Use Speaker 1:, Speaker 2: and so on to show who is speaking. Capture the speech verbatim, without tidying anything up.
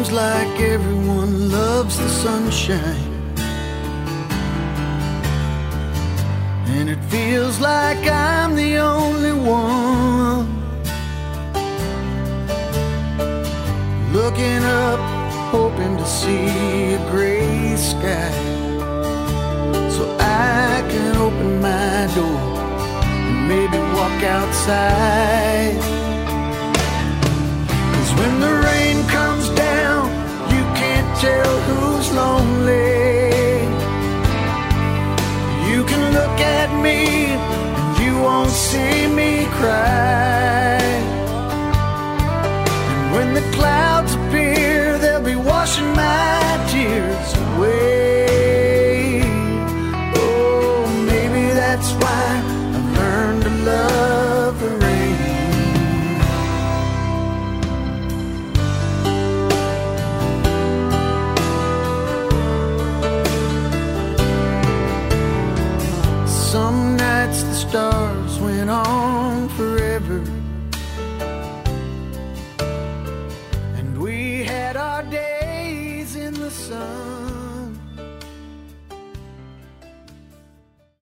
Speaker 1: seems like everyone loves the sunshine, and it feels like I'm the only one looking up, hoping to see a gray sky, so I can open my door and maybe walk outside. 'Cause when the rain comes down, you can't tell who's lonely. You can look at me and you won't see me cry. And when the clouds appear, they'll be washing my tears away. Oh, maybe that's why